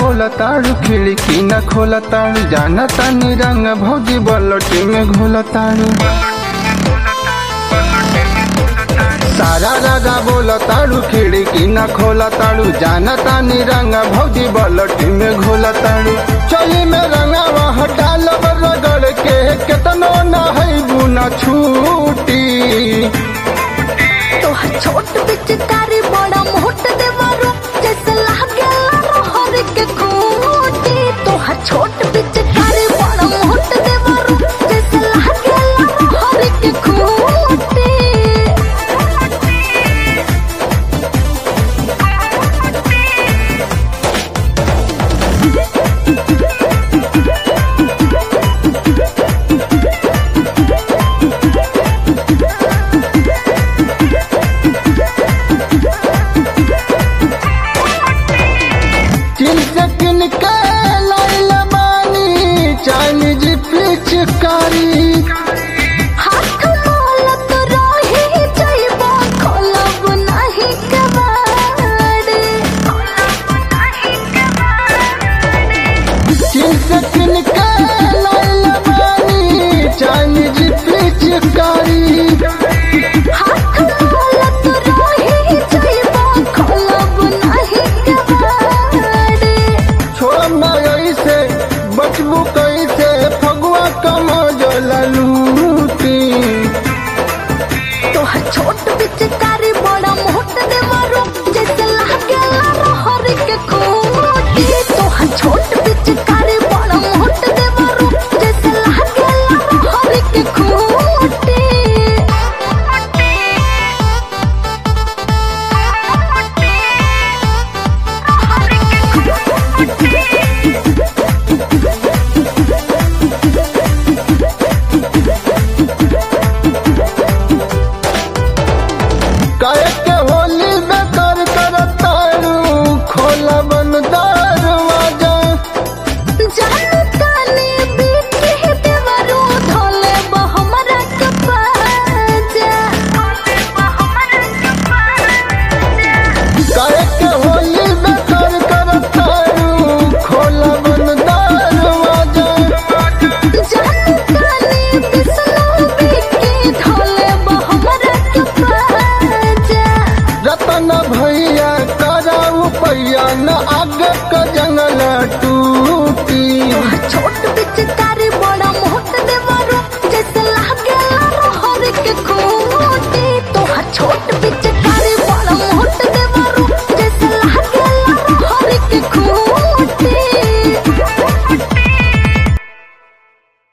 बोला ताड़ू खिड़की न खोला ताड़ू जाना तानी रंग भौजी बलोटी में घोला ताड़ू सारा राजा बोला ताड़ू खिड़की न खोला ताड़ू जाना तानी रंग भौजी बलोटी में घोला ताड़ू चली में रंगा वहाँ डाल रगड़ के केतनो न है बुना छूटी तो छोट पिचकारी बड़ा मोट देवरो जैसे लागे रहर के खूंटी तो छोट पिचकारी बड़ा मोट देवरो जैसे लागे रहर के खूंटी चाइनीज पिचकारी हाथ मोलत रही जइबा खोलब नहीं कबाड़ चीन से किन के लाइल बानी चाइनीज पिचकारी हाथ मोलत रही जइबा खोलब नहीं कबाड़ छोड़ माई से बचबू कैसे फगुआ कमजोला लूटी तो छोट पिचकारी बड़ा मोट देवरो जैसे लागे रहर के खूंटी तो छोट पिचकारी बड़ा मोट देवरो जैसे लागे रहर के खूंटी के होली बेकार करतारू खोला बन दरवाजा जानतानी बीती देवरो धोले हमरा के पाजा के होली बेकार करतारू खोला बन दरवाजा जानतानी बिसनो बीती धोले हमरा के पाजा रतन भैया कराऊ पैया न आगे का जंगल टूटी छोट पिचकारी बड़ा मोट देवरो जैसे लागे रहर के खूंटी तो छोट